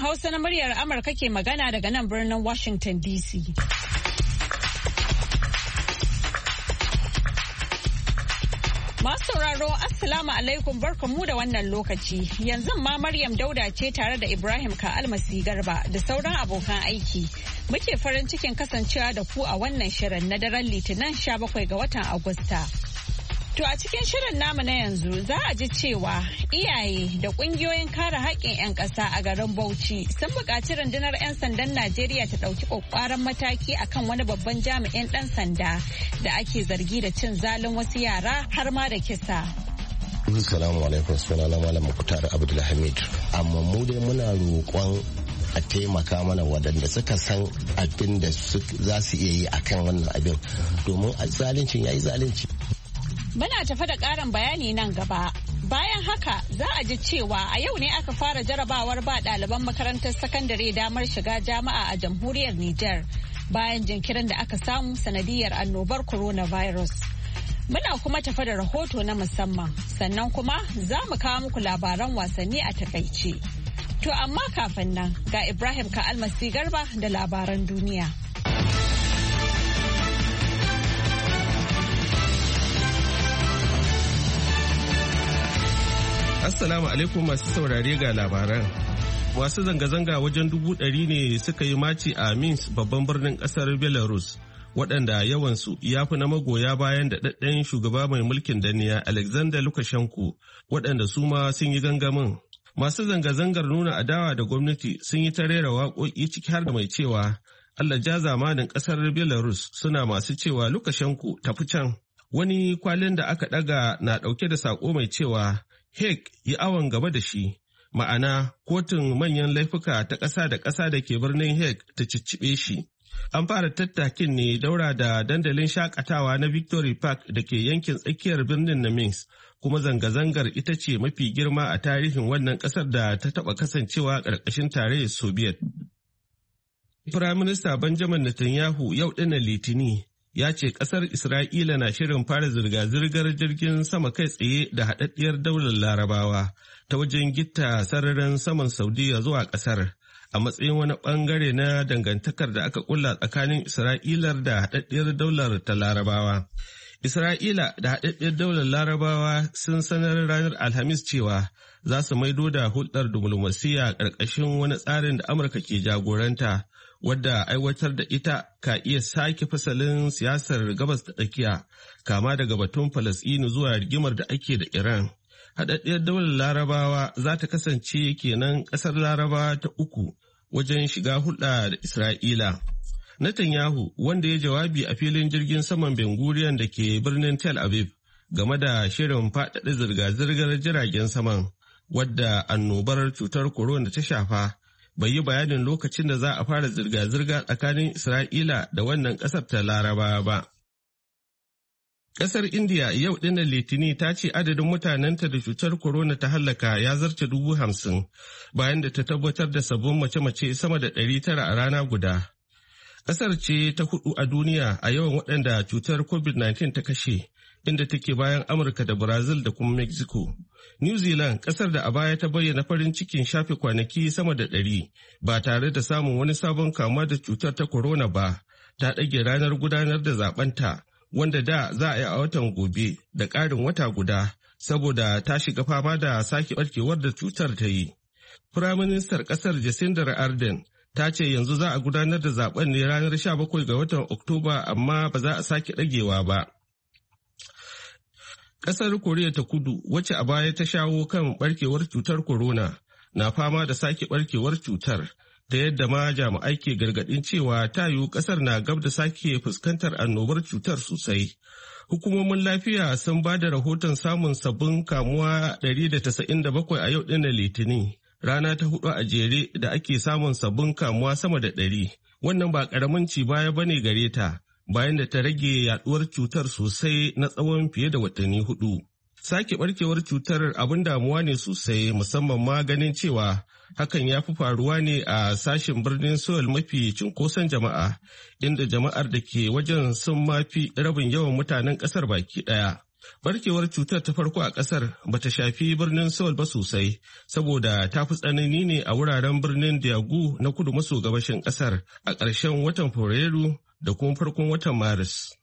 Hausa na muryar Amurka ke magana daga nan birnin Washington DC. Masu sauraro Assalamu alaikum barkanmu da wannan lokaci. Yanzu ma Maryam Dauda ce tare da Ibrahim Ka'almasi Garba da sauran abokan aiki. Muke farin cikin kasancewa da ku a wannan shirin na daren Litinin 17 ga watan Agusta. To a cikin shirin namu na yanzu za a ji cewa iyaye da kungiyoyin kare haƙƙin 'yan ƙasa a garin Bauchi sun buƙaci rundunar 'yan sandan Najeriya ta ɗauki ƙwaƙƙwaran mataki akan wani babban jami'in ɗan sanda da ake zargi da cin zalin wasu yara har ma da kisa. Assalamu alaikum, sunana Malam Muktar Abdulhamid. Amma mu dai muna roƙon a taimaka mana waɗanda suka san abin da za su iya yi akan wannan abin domin zaluncin yayi zalunci. Muna tafa da ƙarin bayani nan gaba. Bayan haka za a ji cewa a yau ne aka fara jarabawar ba ɗaliban makarantar sakandare damar shiga jami'a a jamhuriyar Nijar bayan jinkirin da aka samu sanadiyar annobar coronavirus. Muna kuma tafa da rahoto na musamman sannan kuma za mu kawo muku labaran wasanni a takaice. To amma kafin nan ga Ibrahim Ka'almasi Garba da labaran duniya. Assalamu alaikum masu saurare ga labaran. Masu zanga-zanga wajen 100,000 ne suka yi maci a Minsk babban birnin kasar Belarus, waɗanda yawansu ya fi na magoya bayan da ɗaɗɗen shugaba mai mulkin danniya Alexander Lukashenko, waɗanda su ma sun yi gangamin. Masu zanga-zangar nuna adawa da gwamnati sun yi ta rera waƙoƙi ciki har da mai cewa Allah ja zamanin ƙasar Belarus, suna masu cewa Lukashenko tafi can. Wani kwalin da aka ɗaga na ɗauke da saƙo mai cewa Hague yi awon gaba da shi, ma'ana kotun manyan laifuka ta ƙasa da ƙasa da ke birnin Hague ta cicciɓe shi. An fara tattakin ne daura da dandalin shakatawa na Victory Park da ke yankin tsakiyar birnin na Minsk, kuma zanga-zangar ita ce mafi girma a tarihin wannan ƙasar da ta taɓa kasancewa ƙarƙashin tarayyar Soviet. Firaminista Benjamin Netanyahu yau ɗinnan Litini ya ce ƙasar Isra'ila na shirin fara zirga-zirgar jirgin sama kai tsaye da haɗaɗɗiyar daular Larabawa ta wajen gitta sararin saman Saudiya zuwa ƙasar a matsayin wani ɓangare na dangantakar da aka ƙulla tsakanin Isra'ilar da haɗaɗɗiyar daular ta Larabawa. Isra'ila da haɗaɗɗiyar daular Larabawa sun sanar ranar Alhamis cewa za su maido da hulɗar diflomasiyya ƙarƙashin wani tsarin da Amurka ke jagoranta, wadda aiwatar da ita ka iya sake fasalin siyasar gabas ta tsakiya, kama daga batun Falasɗinu zuwa rigimar da ake da Iran. Haɗaɗɗiyar daular Larabawa za ta kasance kenan ƙasar Larabawa ta uku wajen shiga hulɗa da Isra'ila. Netanyahu, wanda ya jawabi a filin jirgin saman Ben Gurion da ke birnin Tel Aviv game da shirin faɗaɗa zirga-zirgar jiragen saman, wadda annobar cutar corona ta shafa, bai yi bayanin lokacin da za a fara zirga-zirga tsakanin Isra'ila da wannan ƙasar ta Larabawa ba. Ƙasar Indiya yau ɗinnan Litini ta ce adadin mutanenta da cutar corona ta hallaka ya zarce 50,000 bayan da ta tabbatar da sabbin mace-mace sama da 900 a rana guda. Ƙasar ce ta hudu a duniya a yawan waɗanda cutar COVID-19 ta kashe, inda take bayan Amurka da Brazil da kuma Mexico. New Zealand, ƙasar da a baya ta bayyana farin cikin shafe kwanaki sama da 100 ba tare da samun wani sabon kamuwa da cutar ta corona ba, ta ɗage ranar gudanar da zaɓenta, wanda da za a yi a watan gobe da ƙarin wata guda saboda ta shiga fama da sake ɓarkewar da cutar ta yi. Firaministar ƙasar Jacinda Ardern ta ce yanzu za a gudanar da zaben ne ranar 17 ga watan Oktoba, amma ba za a sake ɗagewa ba. Ƙasar Koriya ta Kudu, wacce a baya ta shawo kan ɓarkewar cutar corona, na fama da sake ɓarkewar cutar, da yadda ma jami'ai ke gargaɗin cewa ta yiwu ƙasar na gab da sake fuskantar annobar cutar sosai. Hukumomin lafiya sun ba da rahoton samun sabbin kamuwa 197 a yau ɗin Litinin, rana ta 4 a jere da ake samun sabbin kamuwa sama da 100. Wannan ba ƙaramin ci baya bane gare ta, bayan da ta rage yaduwar cutar sosai na tsawon fiye da watanni 4. Sake barkewar cutar abin damuwa ne sosai, musamman ma ganin cewa hakan ya fi faruwa ne a sashen birnin Seoul mafi cunkoson jama'a, inda jama'ar da ke wajen sun mafi rabin yawan mutanen kasar baki daya. Barkewar cutar ta farko a ƙasar bata shafi birnin Seoul ba sosai saboda ta fi tsanani ne a wuraren birnin Daegu na kudu maso gabashin ƙasar a ƙarshen watan Fabrairu da kuma farkon watan Maris.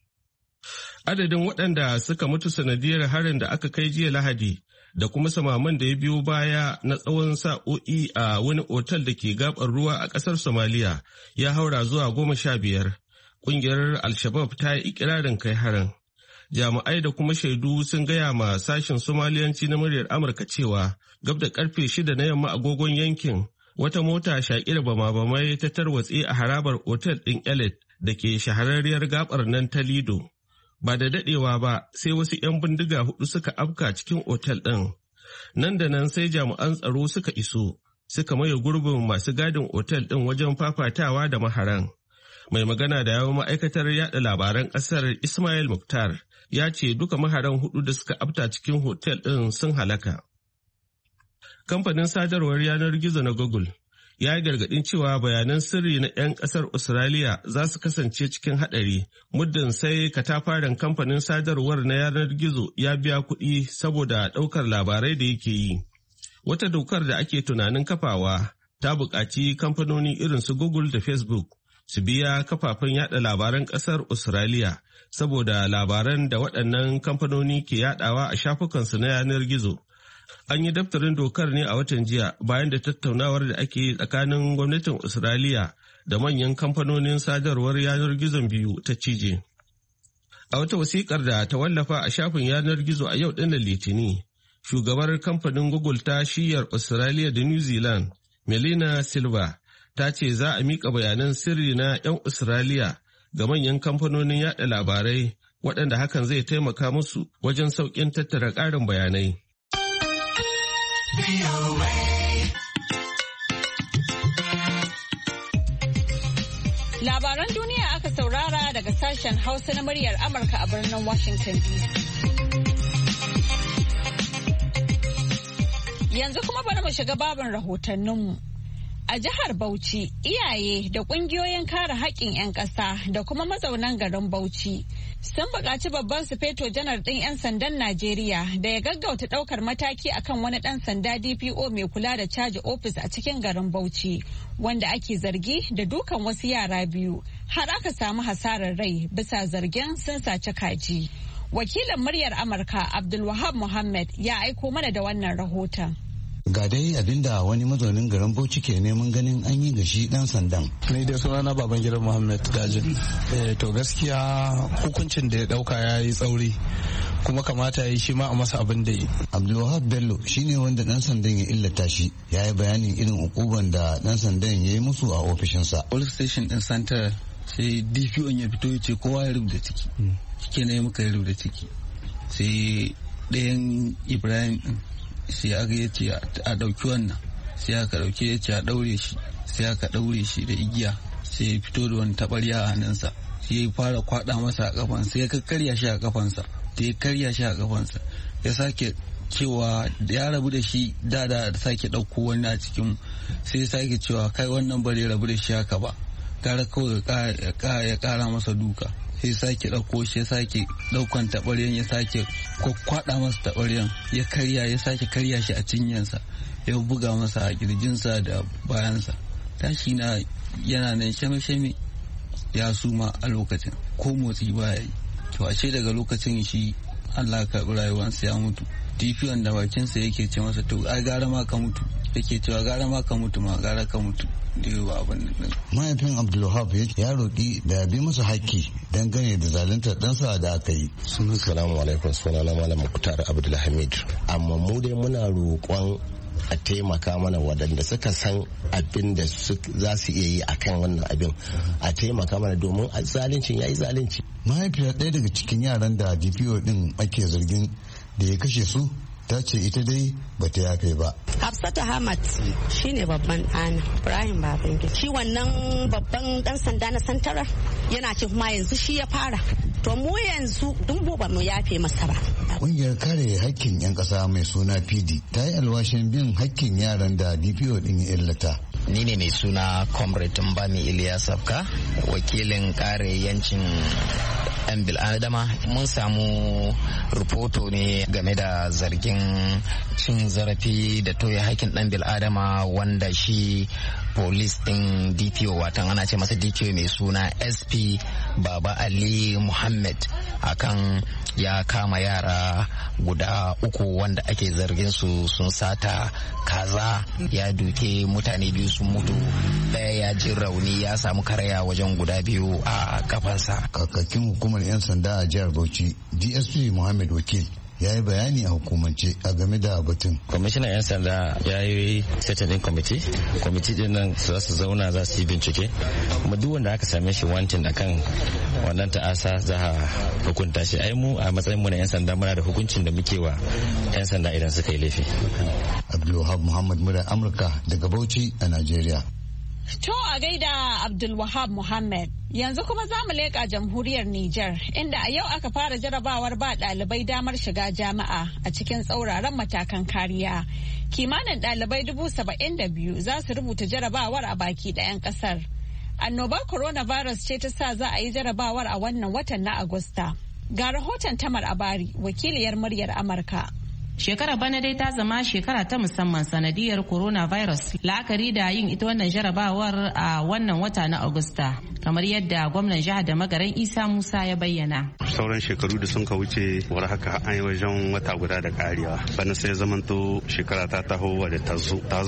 Adadin waɗanda suka mutu sanadiyar harin da aka kai jiya Lahadi da kuma samaman da ya biyo baya na tsawon sa'o'i a wani otal da ke gabar ruwa a ƙasar Somaliya ya haura zuwa 15. Ƙungiyar Al-Shabaab ta yi ikirarin kai harin. Jami'ai da kuma shaidu sun gaya ma sashen Somaliyanci na muryar Amurka cewa gab da karfe 6 na yamma agogon yankin wata mota shaƙi da bama-bamai ta tarwatse a harabar otal ɗin Elite da ke shahararriyar gabar nan ta Lido. Ba da daɗewa ba sai wasu 'yan bindiga 4 suka afka cikin otal ɗin. Nan da nan sai jami'an tsaro suka iso, suka maye gurbin masu gadin otal ɗin wajen fafatawa da maharan. Mai magana da yawon ma'aikatar yada labaran ƙasar Ismail Mukhtar ya ce duka maharan 4 da suka afta cikin otal ɗin sun halaka. Kamfanin sadarwar yanar gizo na Google ya yi gargaɗin cewa bayanan sirri na 'yan ƙasar Australia za su kasance cikin haɗari muddin sai katafaren kamfanin sadarwar na yanar gizo ya biya kuɗi saboda ɗaukar labarai da yake yi. Wata dokar da ake tunanin kafawa ta buƙaci kamfanoni irin su Google da Facebook su biya kafafen yada labaran ƙasar Australia saboda labaran da waɗannan kamfanoni ke yadawa a shafukansu na yanar gizo. An yi daftarin dokar ne a watan jiya bayan da tattaunawar da ake yi tsakanin gwamnatin Australia da manyan kamfanonin sadarwar yanar gizon biyu ta cije. A wata wasikar da ta wallafa a shafin yanar gizo a yau ɗinnan Litini, shugabar kamfanin Google ta shiyar Australia da New Zealand, Melina Silva, ta ce za a miƙa bayanan sirri na 'yan Australia ga manyan kamfanonin yada labarai waɗanda hakan zai taimaka musu wajen sauƙin tattara ƙarin bayanai. Labaran duniya aka saurara daga sashen Hausa na muryar Amurka a birnin Washington DC. Yanzu kuma bari mu shiga babin rahotanninmu. A jihar Bauchi, iyaye da ƙungiyoyin kare haƙƙin 'yan ƙasa da kuma mazaunan garin Bauchi sun buƙaci babban sufeto janar ɗin 'yan sandan Najeriya da ya gaggauta ɗaukar mataki akan wani ɗan sanda DPO mai kula da caji ofis a cikin garin Bauchi, wanda ake zargi da dukan wasu yara biyu har aka samu hasarar rai bisa zargin sun sace kaji. Wakilin muryar Amurka Abdulwahab Muhammad ya aiko mana da wannan rahoton. Ga dai abinda wani mazaunin garin Bauchi ke neman ganin an yi gashi dan sandan. Ni dai sunana Babangida Muhammad Dajin. To gaskiya hukuncin da ya dauka ya yi tsauri kuma kamata ya yi shi ma a masa abin da yi. Abdulwahab Bello shine wanda dan sandan ya illata shi, ya yi bayanin irin ukuban da dan sandan ya yi musu a ofishinsa. Police station din Santa sai DPO ya fito ya ce kowa ya rubuta ciki. Shike ne muka rubuta ciki. Sai ɗayan Ibrahim din sai aka ya ce a ɗauki wannan, sai aka ɗauke ya ce a ɗaure shi, sai aka ɗaure shi da igiya, sai ya fito da wani taɓarya a hannunsa, sai ya fara kwaɗa masa a kafansa, ya karya shi a kafansa, da ya karya shi a kafansa ya sake cewa ya rabu da shi da sake ɗauko wani a cikin, sai ya sake cewa kai wannan bare rabu da shi haka ba, gara kawai ya ƙara masa duka. Sai sake ɗauko shi, ya sake ɗaukan taɓaryan, ya sake kwakwada masa taɓaryan, ya karya, ya sake karya shi a cinyansa, ya buga masa a kirjinsa da bayansa. Tashi na yana nan shame-shame, ya suma a lokacin, ko motsi baya yi. To ashe daga lokacin shi Allah ka karɓi rayuwarsa, ya mutu. DPO da bakinsa yake ce masa to ai gara ma ka mutu, yake cewa gara ma ka mutu, ma gara ka mutu. Mahaifin Abdulwahab ya roƙi da bi masa haƙƙi dangane da zaluntar ɗansa da aka yi. Assalamu alaikum, sunana Malam Mukhtar Abdulhamid. Amma mu dai muna roƙon a taimaka mana waɗanda suka san abin da za su iya yi akan wannan abin, a taimaka mana domin zaluncin ya yi zalunci. Mahaifiyar ɗaya daga cikin yaran da DPO ɗin ake zargin da ya kashe su ta ce ita dai bata yafe ba. Hafsatu Ahmad shine babban ɗana, Ibrahim Babangida shi wannan babban ɗan sanda na Santara yana ce kuma yanzu shi ya fara. To mu yanzu duk ba mu yafe masa ba. Ƙungiyar kare hakkin 'yan ƙasa mai suna PD ta yi alwashin bin hakkin yaran da DPO ɗin ya illata. Ni ne mai suna Comrade Mbami Ilyas Sabka, wakilin kare yancin 'yan bil'adama. Mun samu rahoto ne game da zargin cin zarafi da toye haƙƙin ɗan bil'adama wanda shi police ɗin DPO, watan ana ce masa DPO mai suna SP Baba Ali Muhammad, akan ya kama yara guda 3 wanda ake zargin su sun sata kaza, ya duke mutane 2 sun mutu, ɗaya ya ji rauni, ya samu karaya wajen guda 2 a kafansa. Kakakin hukumar 'yan sanda a jihar Bauchi DSP Muhammad Wakil ya yi bayani a hukumance a game da batun. Kwamishinan 'yan sanda ya yi setting din kwamiti din nan za su zauna za su yi bincike, kuma duk wanda aka same shi wantin akan wannan ta'asa za a hukunta shi. Ai mu a matsayin mu na 'yan sanda muna da hukuncin da muke wa 'yan sanda idan suka yi laifi. Abdulwahab Muhammad Mura, Amurka daga Bauchi a Najeriya. To a gaida Abdulwahab Muhammad. Yanzu kuma za mu leƙa jamhuriyar Nijar, inda a yau aka fara jarabawar ba ɗalibai damar shiga jami'a a cikin tsauraran matakan kariya. Kimanin ɗalibai 72,000 za su rubuta jarabawar a baki ɗayan ƙasar. Annobar coronavirus ce ta sa za a yi jarabawar a wannan watan na Agusta. Ga rahoton Tamar Abari, wakiliyar muryar Amurka. Shekarar bana dai ta zama shekara ta musamman sanadiyar coronavirus, la'akari da yin ita wannan jarabawar a wannan wata na Agusta, kamar yadda gwamnan jihar da Magaran Isa Musa ya bayyana. Sauran shekaru da sun ka wuce war haka an yi wajen wata guda da karewa, bana sai zamanto shekara ta taho da ta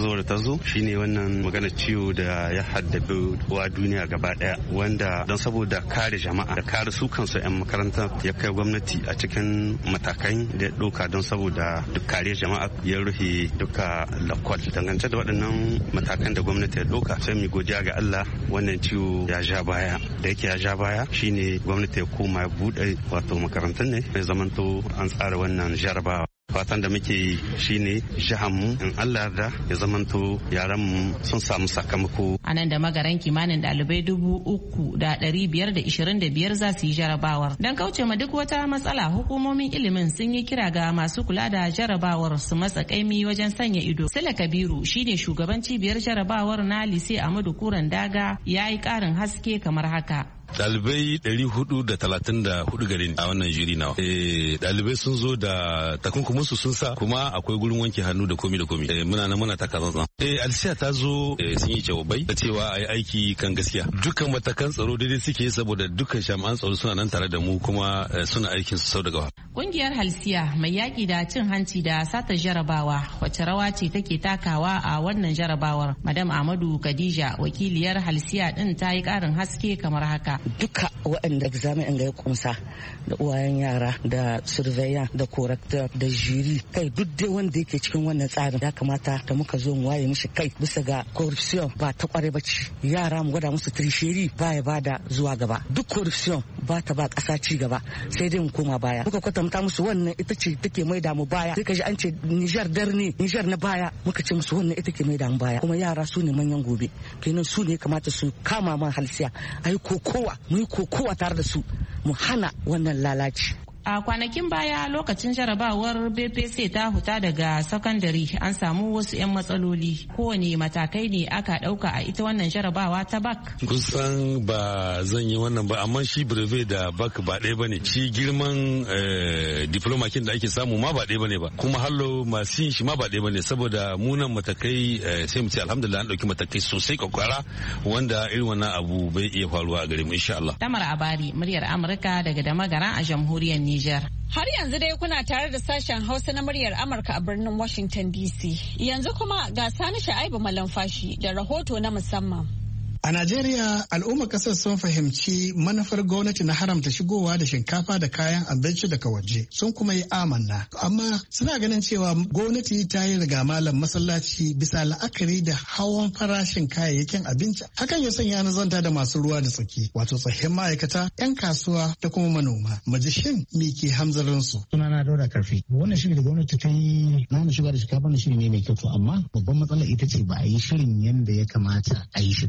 zo shine wannan magana ciwo da ya haddabe wa duniya gaba daya, wanda don saboda kare jama'a da kare su kansu 'yan makaranta ya kai gwamnati a cikin matakai da ya ɗauka don saboda duk kare jama'a ya rufe duka lakwal. Dangance da waɗannan matakan da gwamnati ya ɗauka sai mu godiya ga Allah, wannan ciwo ya ja baya. Da yake ya ja baya shine gwamnati ya koma ya buɗe wato makarantun ne mai zamanto an tsara wannan jarabawa. Fatan da muke yi shine mu in Allah yarda ya zamanto yaran mu sun samu sakamako. A nan da Magaran kimanin ɗalibai 3,525 za su yi jarabawar. Don kauce ma duk wata matsala, hukumomin ilimin sun yi kira ga masu kula da jarabawar su matsa kaimi wajen sanya ido. Sule Kabiru shine shugaban cibiyar jarabawar na Lise Amadu Kuran Daga, ya yi ƙarin haske kamar haka. Dalibai 434 garin a wannan jiri nawa. Dalibai sun zo da takunkumin su sun sa, kuma akwai gurin wanke hannu da komi da komi. Muna taka tsantsan. Alsiya ta zo sun yi jawabai da cewa a yi aiki kan gaskiya. Dukkan matakan tsaro daidai suke saboda dukkan jami'an tsaro suna nan tare da mu kuma suna aikin su sau da gaba. Kungiyar Halsiya mai yaƙi da cin hanci da sata jarabawa wacce rawa ce take takawa a wannan jarabawar? Madam Ahmadu Khadija wakiliyar Halsiya din ta yi ƙarin haske kamar haka. Duka waɗanda examen ga ya kumsa da uwayen yara da surveyor da corrector da jiri, kai duk dai wanda yake cikin wannan tsarin ya kamata da muka zo mu waye mishi kai bisa ga corruption ba ta kware ba ce. Yara mu gwada musu trisheri ba ya bada zuwa gaba. Duk corruption ba ta ba ƙasa ci gaba, sai dai mu koma baya. Muka kwatanta musu wannan ita ce take maida mu baya. Sai ka ji an ce Niger darne, Niger na baya, muka ce musu wannan ita ke maida mu baya. Kuma yara su ne manyan gobe, kenan su ne kamata su kama man Halsiya ai kokowa, mu yi kokowa tare da su mu hana wannan lalaci. A kwanakin baya lokacin jarabawar BPC ta huta daga sakandare an samu wasu 'yan matsaloli. Kowane matakai ne aka ɗauka a ita wannan jarabawa ta BAC? Kusan ba zan yi wannan ba, amma shi brevet da BAC ba ɗaya ba ne. Shi girman diplomakin da ake samu ma ba ɗaya ba ne ba. Kuma hallo masu yin shi ma ba ɗaya ba ne, saboda munan matakai sai mu ce alhamdulillah an ɗauki matakai sosai kwakwara wanda irin wannan abu bai iya faruwa a gare mu insha Allah. Tamar Abari, muryar Amurka daga Damagara a jamhuriyar Nijar. Har yanzu dai kuna tare da sashen Hausa na muryar Amurka a birnin Washington DC. Yanzu kuma ga Sani Sha'ibu Malamfashi da rahoto na musamman. A Najeriya, al'ummar kasar sun fahimci manufar gwamnati na haramta shigowa da shinkafa da kayan abinci daga waje, sun kuma yi amanna. Amma suna ganin cewa gwamnati ta yi riga malam masallaci bisa la'akari da hawan farashin kayayyakin abinci. Hakan ya sanya na zanta da masu ruwa da tsaki, wato tsohin ma'aikata, 'yan kasuwa da kuma manoma. Majishin me ke hamzarin su? Sunana Dauda Karfi. Wannan shiri da gwamnati ta yi na shiga da shinkafa na shiri ne mai kyau, amma babban matsalar ita ce ba a yi shirin yadda ya kamata a yi shi ba.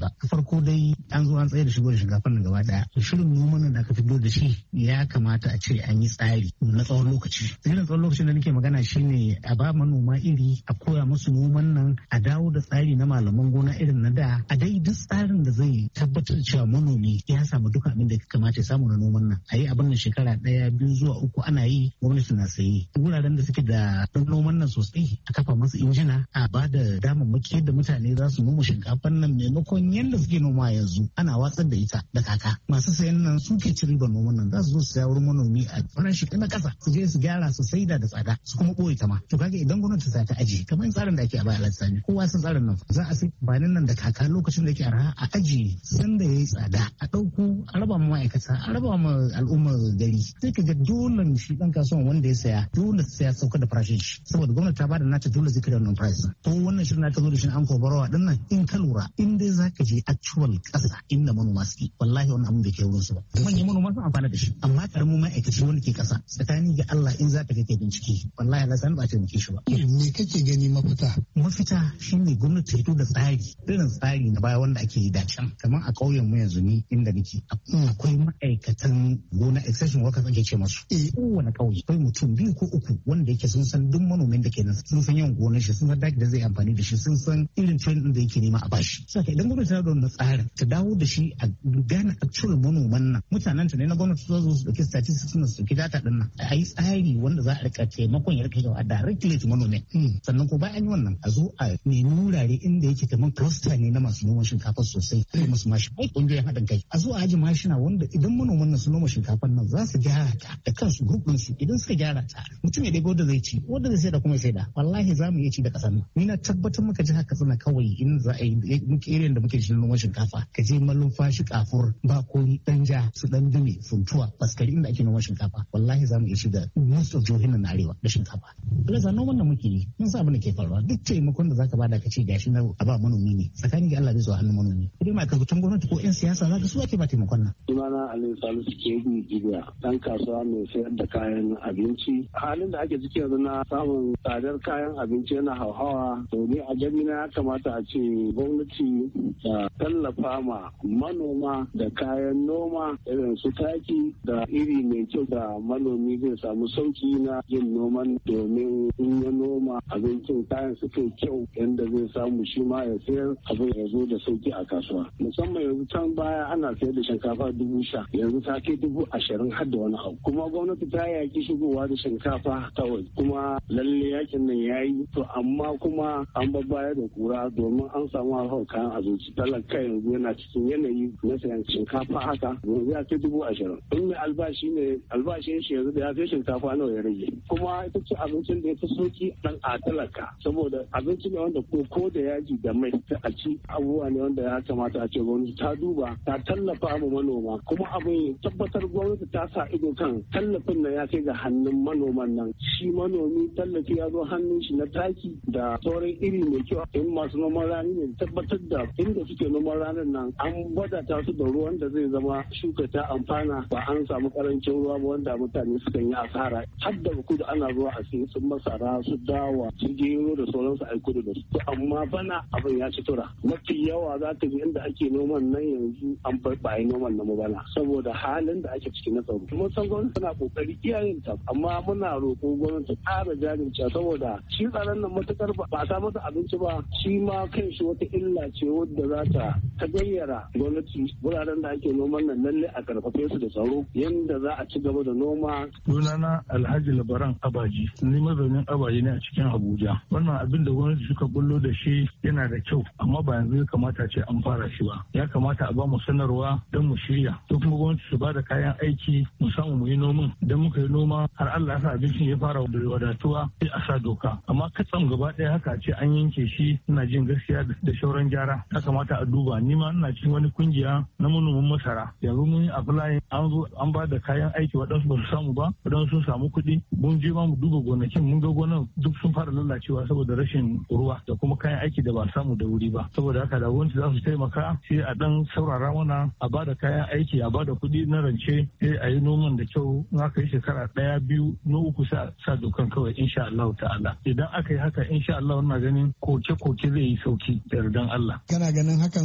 farko dai an zo an tsaye da shigo da shinkafar nan gaba daya. Shirin noman nan da aka fito da shi ya kamata a ce an yi tsari na tsawon lokaci. Irin tsawon lokacin da nake magana shine a ba manoma iri, a koya musu noman nan, a dawo da tsari na malaman gona irin na da, a dai duk tsarin da zai tabbatar cewa manomi ya samu duka abin da ya kamata ya samu na noman nan. A yi abin nan shekara 1, 2 zuwa 3 ana yi, gwamnati na sayi. Wuraren da suke da noman nan sosai a kafa masu injina, a ba da damammaki yadda mutane za su noma shinkafar nan maimakon yadda suke noma yanzu ana watsar da ita da kaka. Masu sayan nan suke ci ribar noman nan, za su zo su saya wurin manomi a farashi na kasa, su je su gyara su saida da tsada su kuma ɓoye ta ma. To kaga idan gwamnati ta aji kamar tsarin da ake a baya Alhaji, kowa san tsarin nan, za a sai banin nan da kaka lokacin da yake arha a aji sanda yayi tsada, a ɗauko a raba ma ma'aikata, a raba ma al'ummar gari. Sai ka ga dole shi dan kasuwan wanda ya saya dole sai ya sauka da farashin shi, saboda gwamnati ta bada nata dole zai kira wannan price. To wannan shirin ta zo da shi an barawa din nan, in ka lura in dai zaka je actual kasa inda manoma suke, wallahi wannan abin da ke wurin su ba. Manyan manoma sun amfana da shi, amma karamin ma'aikaci wanda ke kasa tsakani ga Allah in za ka kai bincike wallahi Allah san ba ta miki shi ba. Me kake gani mafita? Mafita shine gwamnati ta fito da tsari, irin tsari na baya wanda ake yi da can, kamar a ƙauyen mu yanzu ni inda nake akwai ma'aikatan gona extension workers ake ce masu. Kowane ƙauye akwai mutum 2 ko 3 wanda yake sun san duk manomin da ke nan, sun san yawan gonar shi, sun san daki da zai amfani da shi, sun san irin training da yake nema a bashi. Saka idan gwamnati ta da wannan tsarin ta dawo da shi a gane actual manoman nan, mutanen ta ne na gwamnati su zo su dauki statistics su dauki data din nan, a yi tsari wanda za a rika taimakon ya rika yawa directly to manomin. Sannan ko bayan wannan a zo a nemi wurare inda yake kamar cluster ne na masu noman shinkafa sosai, sai musu mashi ai kungiyar haɗin kai, a zo a aji mashina wanda idan manoman nan su noma shinkafan nan za su gyara ta da kansu group din su, idan suka gyara ta mutum ya dai da zai ci, wanda zai sai da kuma sai da, wallahi za mu iya ci da kasar nan. Ni na tabbatar maka ji haka tsina kawai in za a yi muke irin da muke shirin noman shinkafa, ka je malumfashi, kafur, bakori, danja, su dan dume, funtuwa, baskari inda ake noman shinkafa, wallahi za mu iya ci da most of jihohin nan na arewa da shinkafa. Alaza noman da muke yi mun sa abin da ke faruwa, duk taimakon da zaka bada ka ce gashi na a ba manomi ne, tsakanin ga Allah zai zo hannun manomi. Idan ma'aikatan gwamnati ko 'yan siyasa zaka su ake ba taimakon nan. Sunana Aliyu Salisu Kebi Jibiya, dan kasuwa mai sayar da kayan abinci. Halin da ake ciki yanzu na samun tsadar kayan abinci yana hauhawa, to ni a gani na ya kamata a ce gwamnati ta tallafa ma manoma da kayan noma irin su taki da iri mai kyau da manomi zai samu sauki na yin noman, domin in ya noma abincin kayan su kai kyau yadda zai samu shi ma ya sayar abin ya zo da sauki a kasuwa. Musamman yanzu can baya ana sayar da shinkafa 10,000, yanzu ta kai 20,000 har da wani abu. Kuma gwamnati ta yaki shigowa da shinkafa kawai, kuma lalle yakin nan ya yi, to amma kuma an babbaya da kura domin an samu harkar kayan abinci. Talaka yanzu yana cikin yanayi na sayan shinkafa haka yanzu ya kai 20,000. In mai albashi ne, albashin shi yanzu da ya kai shinkafa nawa ya rage. Kuma ita ce abincin da ya fi sauki dan a talaka, saboda abinci ne wanda ko da yaji da mai ta a ci, abubuwa ne wanda ya kamata a ce gwamnati ta duba ta tallafa ma manoma. Kuma abin tabbatar gwamnati ta sa ido kan tallafin nan ya kai ga hannun manoman nan. Shi manomi tallafi ya zo hannun shi na taki da sauran iri mai kyau. In masu noman rani ne tabbatar da inda suke noman ranar nan an wadata su da ruwan da zai zama shuka ta amfana, ba an samu karancin ruwa ba wanda mutane sukan yi asara. Har da kudu ana zuwa a sayi su masara, su dawa, su gero da sauransu a kudu da su. Amma bana abin ya ci tura. Mafi yawa za ta ji inda ake noman nan yanzu an ba yi noman nan bana, saboda halin da ake ciki na tsaro. Mun san gwamnati tana kokari iyayen ta, amma muna roƙo gwamnati ta ƙara jajircewa, saboda shi tsaron nan matukar ba a sa masa abinci ba, shi ma kan shi wata illa ce wadda za ta gayyara gwamnati wuraren da ake noman nan lalle a karfafe su da tsaro yanda za a ci gaba da noma. Sunana Alhaji Labaran Abaji, ni mazaunin Abaji ne a cikin Abuja. Wannan abin da gwamnati suka bullo da shi yana da kyau, amma ba yanzu ya kamata ce an fara shi ba. Ya kamata a ba mu sanarwa don mu shirya, to kuma gwamnati su ba da kayan aiki mu samu mu yi noman. Idan muka yi noma har Allah ya sa abincin ya fara wadatuwa sai a sa doka. Amma katsam gaba ɗaya haka ce an yanke shi, ina jin gaskiya da shauran gyara. Ya kamata a duba. Ni ma ina cikin wani kungiya na manoman masara. Yanzu mun yi apply, an zo an ba da kayan aiki, waɗansu ba su samu ba, waɗansu sun samu kuɗi. Mun je ma mu duba gonakin, mun ga gonan duk sun fara lalacewa saboda rashin ruwa da kuma kayan aiki da ba samu da wuri ba. Saboda haka da gwamnati za su taimaka sai a dan saurara mana, a ba da kayan aiki, a ba da kuɗi na rance, sai a yi noman da kyau. In aka yi shekara 1, 2, na 3 sa dokan kawai insha Allah ta'ala. Idan aka yi haka insha Allah wannan ganin koke-koke zai yi sauki da yardan Allah. Kana ganin hakan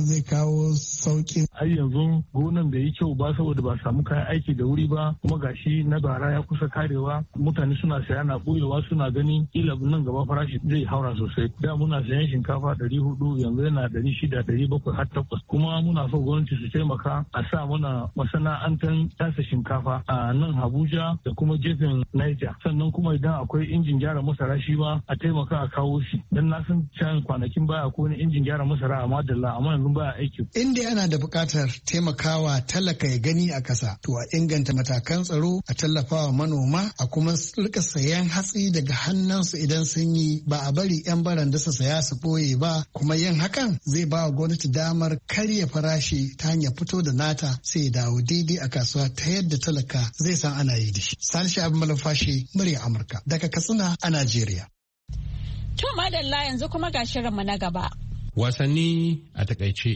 zai kawo sauƙi. Ai yanzu gonan bai yi kyau ba saboda ba samu kayan aiki da wuri ba kuma gashi na bara ya kusa karewa mutane suna saya na ɓoyewa suna gani kila nan gaba farashi zai haura sosai. Da muna sayan shinkafa 400 yanzu yana 600 700 har 800 kuma muna so gwamnati su taimaka a sa mana masana'antar tasa shinkafa a nan Abuja da kuma gefen Niger sannan kuma idan akwai injin gyara masara shi ma a taimaka a kawo shi dan na san can kwanakin baya ko wani injin gyara masara a Madalla amma yanzu baya aiki. Inda ana da buƙatar taimakawa talaka ya gani a ƙasa to a inganta matakan tsaro a tallafawa manoma a kuma rika sayan hatsi daga hannunsu idan sun yi ba a bari 'yan baranda su saya su ɓoye ba kuma yin hakan zai ba wa gwamnati damar karya farashi ta hanyar fito da nata sai ya dawo daidai a kasuwa ta yadda talaka zai san ana yi da shi. Sani Sha'ib Malafashi, murya Amurka daga Katsina a Najeriya. To madalla yanzu kuma ga shirinmu na gaba. Wasanni a takaice.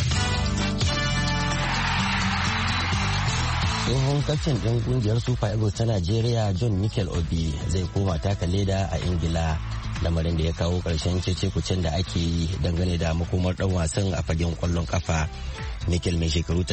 Tsohon kaftin ɗin ƙungiyar Super Eagles ta Najeriya John Mikel Obi zai koma taka leda a Ingila. Lamarin da ya kawo ƙarshen cece-kucen da ake yi dangane da makomar ɗan wasan a fagen ƙwallon ƙafa. Mikel mai shekaru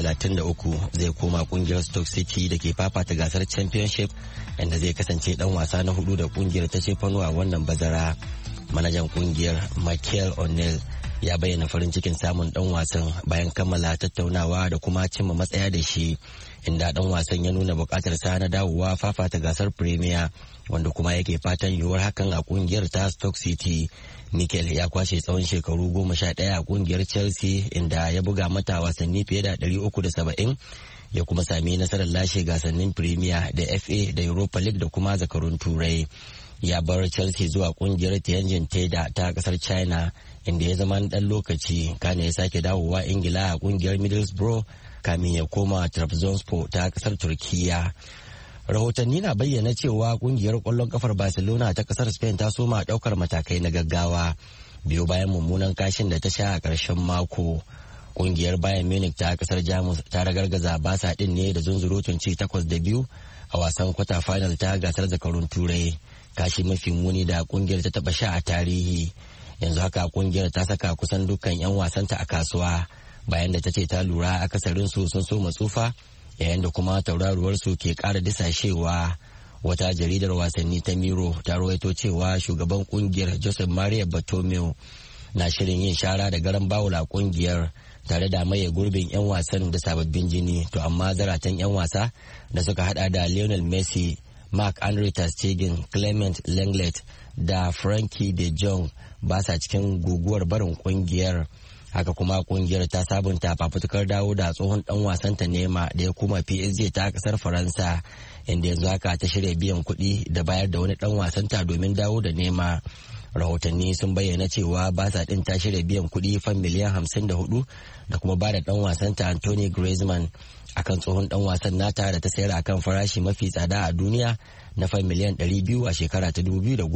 33 zai koma ƙungiyar Stoke City da ke fafata gasar Championship inda zai kasance ɗan wasa na 4 da ƙungiyar ta cefano a wannan bazara. Manajan ƙungiyar Michael O'Neill ya bayyana farin cikin samun ɗan wasan bayan kammala tattaunawa da kuma cimma matsaya da shi, inda ɗan wasan ya nuna buƙatar sa na dawowa fafata gasar Premier wanda kuma yake fatan yiwuwar hakan a kungiyar ta Stoke City. Mikel ya kwashe tsawon shekaru 11 a kungiyar Chelsea inda ya buga mata wasanni fiye da 370 ya kuma sami nasarar lashe gasannin Premier da FA da Europa League da kuma zakarun Turai. Ya bar Chelsea zuwa kungiyar Tianjin Teda ta kasar China inda ya zama dan lokaci kana ya sake dawowa Ingila a kungiyar Middlesbrough kamin ya koma Trabzonspor ta kasar Turkiya. Rahotanni na bayyana cewa kungiyar kwallon kafar Barcelona ta kasar Spain ta soma daukar matakai na gaggawa biyo bayan mummunan kashin da ta sha a ƙarshen mako. Kungiyar Bayern Munich ta kasar Jamus ta ragargaza Barca din ne da zunzurutun ci 8-2 a wasan kwata final ta gasar zakarun Turai. Kashi mafi muni da kungiyar ta taba sha a tarihi. Yanzu haka kungiyar ta saka kusan dukkan 'yan wasanta a kasuwa bayan da ta ce ta lura akasarinsu sun so matsufa yayin da kuma tauraruwarsu ke ƙara disashewa. Wata jaridar wasanni ta Miro ta rawaito cewa shugaban kungiyar Joseph Maria Bartomeu na shirin yin shara da garan bawul a kungiyar tare da maye gurbin 'yan wasan da sababbin jini, to amma zaratan 'yan wasa da suka hada da Lionel Messi, Marc-Andre ter Stegen, Clement Lenglet da Frankie de Jong ba sa cikin guguwar barin kungiyar. Haka kuma kungiyar ta sabunta fafutukar dawo da tsohon dan wasanta Neymar da ya koma PSG ta kasar Faransa, inda yanzu haka ta shirya biyan kuɗi da bayar da wani dan wasanta domin dawo da Neymar. Rahotanni sun bayyana cewa Barca din ta shirya biyan kuɗi fan miliyan 54 da kuma ba da dan wasanta Anthony Griezmann akan tsohon dan wasan nata da ta sayar akan farashi mafi tsada a duniya na fan miliyan 200 a shekara ta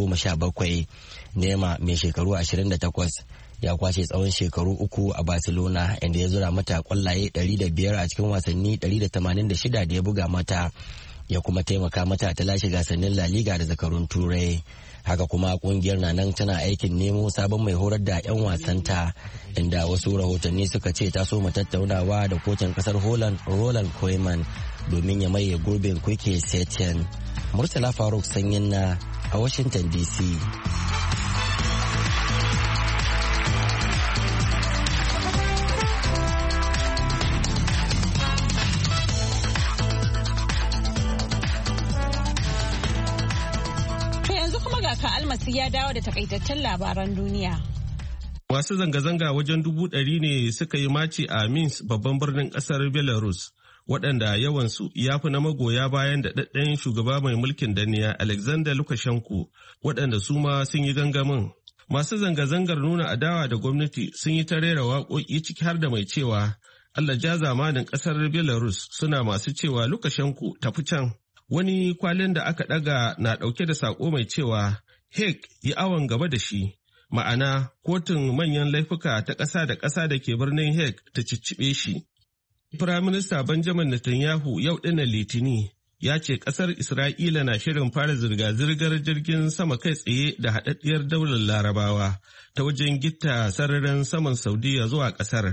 2017. Neymar mai shekaru 28 ya kwashe tsawon shekaru 3 a Barcelona inda ya zura mata kwallaye 105 a cikin wasanni 186 da ya buga mata, ya kuma taimaka mata ta lashe gasannin La Liga da zakarun Turai. Haka kuma kungiyar na nan tana aikin nemo sabon mai horar da 'yan wasanta, inda wasu rahotanni suka ce ta so tattaunawa da kocin kasar Holland Roland Koeman domin ya maye gurbin Quique Setien. Murtala Faruk Sanyin na a Washington DC. Ka Almasi ya dawo da takaitaccen labaran duniya. Masu zanga-zanga wajen 100,000 ne suka yi maci a Minsk, babban birnin kasar Belarus, waɗanda yawansu ya fi na magoya bayan da ɗaɗɗen shugaba mai mulkin danniya Alexander Lukashenko, waɗanda su ma sun yi gangamin. Masu zanga-zangar nuna adawa da gwamnati sun yi ta rera waƙoƙi ciki har da mai cewa Allah ja zamanin ƙasar Belarus, suna masu cewa Lukashenko tafi can. Wani kwalin da aka ɗaga na ɗauke da saƙo mai cewa Hague yi awon gaba da shi, ma'ana kotun manyan laifuka ta ƙasa da ƙasa da ke birnin Hague ta cicciɓe shi. Firaminista Benjamin Netanyahu yau ɗinnan Litini ya ce ƙasar Isra'ila na shirin fara zirga-zirgar jirgin sama kai tsaye da haɗaɗɗiyar daular Larabawa ta wajen gitta sararin saman Saudiya zuwa ƙasar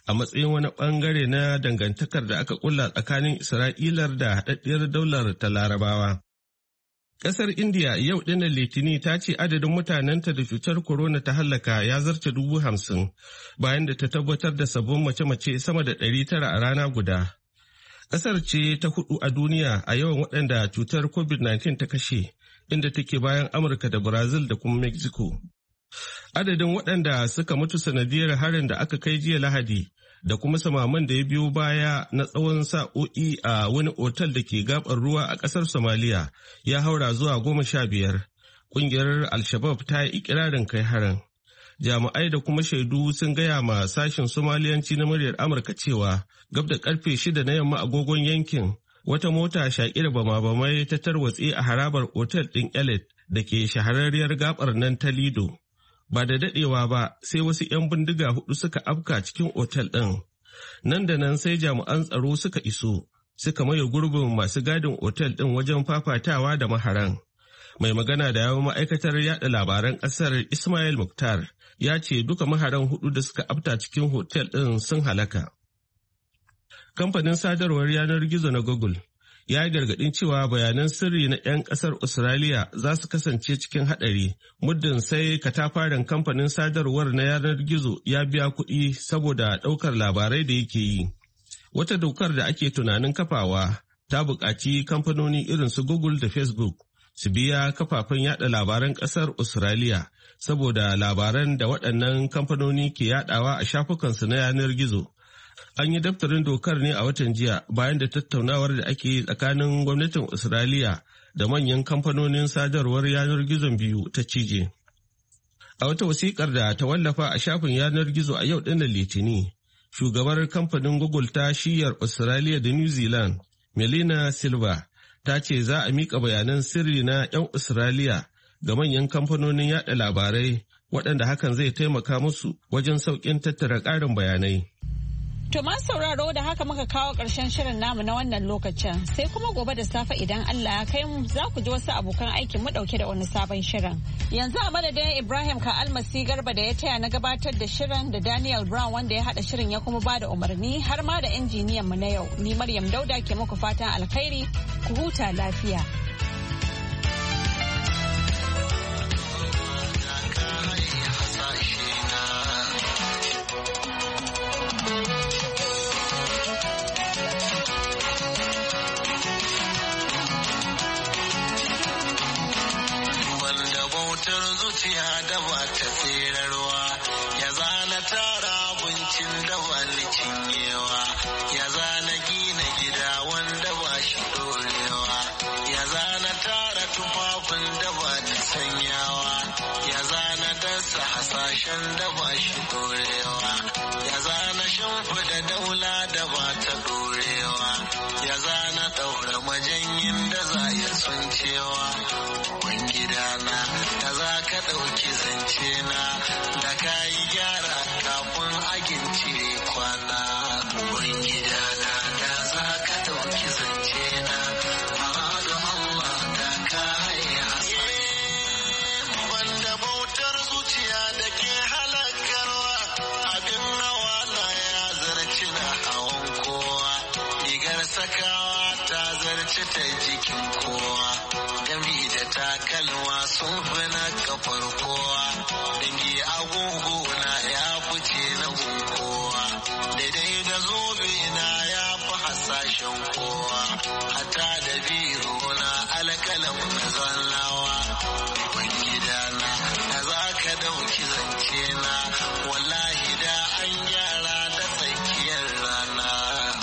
a matsayin wani bangare na dangantakar da aka kulla tsakanin Isra'ilar da haɗaɗɗiyar daular ta Larabawa. Ƙasar India yau ɗinnan Litini ta ce adadin mutanenta da cutar corona ta hallaka ya zarce 50,000 bayan da ta tabbatar da sabbin mace-mace sama da 900 a rana guda. Ƙasar ce ta 4 a duniya a yawan waɗanda cutar COVID-19 ta kashe, inda take bayan Amurka da Brazil da kuma Mexico. Adadin waɗanda suka mutu sanadiyar harin da aka kai jiya Lahadi da kuma samaman da ya biyo baya na tsawon sa'o'i a wani otal da ke gabar ruwa a ƙasar Somalia ya haura zuwa 15. Ƙungiyar Al-Shabaab ta yi ikirarin kai harin. Jami'ai da kuma shaidu sun gaya ma sashen Somaliyanci na muryar Amurka cewa gab da karfe 6 na yamma agogon yankin wata mota shaƙi da bama-bamai ta tarwatse a harabar otal ɗin Elite da ke shahararriyar gabar nan ta Lido. Ba da daɗewa ba sai wasu 'yan bindiga 4 suka afka cikin otal ɗin. Nan da nan sai jami'an tsaro suka iso, suka maye gurbin masu gadin otal ɗin wajen fafatawa da maharan. Mai magana da yawon ma'aikatar yada labaran ƙasar Ismail Mukhtar ya ce duka maharan 4 da suka afta cikin otal ɗin sun halaka. Kamfanin sadarwar yanar gizo na Google ya yi gargaɗin cewa bayanan sirri na 'yan ƙasar Australia za su kasance cikin haɗari muddin sai katafaren kamfanin sadarwar na yanar gizo ya biya kuɗi saboda ɗaukar labarai da yake yi. Wata dokar da ake tunanin kafawa ta buƙaci kamfanoni irin su Google da Facebook su biya kafafen yada labaran ƙasar Australia saboda labaran da waɗannan kamfanoni ke yadawa a shafukansu na yanar gizo. An yi daftarin dokar ne a watan jiya bayan da tattaunawar da ake yi tsakanin gwamnatin Australia da manyan kamfanonin sadarwar yanar gizon biyu ta cije. A wata wasiƙar da ta wallafa a shafin yanar gizo a yau ɗinnan Litini, shugabar kamfanin Google ta shiyar Australia da New Zealand, Melina Silva, ta ce za a miƙa bayanan sirri na 'yan Australia ga manyan kamfanonin yada labarai waɗanda hakan zai taimaka musu wajen sauƙin tattara ƙarin bayanai. To masu sauraro da haka muka kawo ƙarshen shirin namu na wannan lokacin sai kuma gobe da safe idan Allah ya kai mu za ku ji wasu abokan aikin mu ɗauke da wani sabon shirin. Yanzu a madadin Ibrahim Ka'almasi Garba da ya taya na gabatar da shirin da Daniel Brown wanda ya haɗa shirin ya kuma ba da umarni har ma da injiniyan mu na yau. Ni Maryam Dauda ke muku fatan alkhairi ku huta lafiya. zuciya da ba ta tsirarwa ya zana tara abincin da ba ni cinyewa ya zana gina gida wanda ba shi dorewa ya zana tara tufafin da ba ni sanyawa ya zana dasa hasashen da ba shi dorewa ya zana shimfiɗa daula da ba ta dorewa ya zana ɗaura majanyin da za ya suncewa gidana da za ka ɗauki zance na da ka yi gyara kafin agin cire kwana uban gidana da za ka ɗauki zance na ma'adu Allah da ka haya wanda bautar zuciya da ke halakarwa abin hawa na ya zarci na hawan kowa rigar sakawa ta zarci ta jikin kowa gami da takalma sun fi na kafar kowa dangi agogo na ya fice na kowa daidai da zobe na ya fi hasashen kowa hata da biro na alkalam na zannawa ban gidana da za ka dauki zance na wallahi da an gyara da tsakiyar rana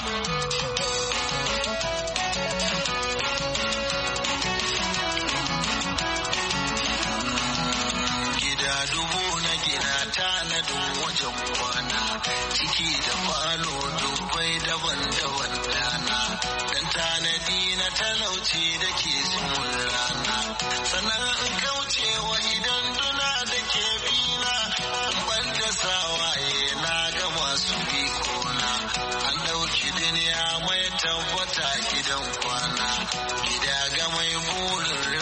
tanadin wajen kwana ciki da falo dubbai daban-daban dana dan tanadi na talauci da ke sun rana sannan in kaucewa idan duna da ke bina ban da sawaye na ga masu bikona an ɗauki duniya mai tabbata gidan kwana gida ga mai burin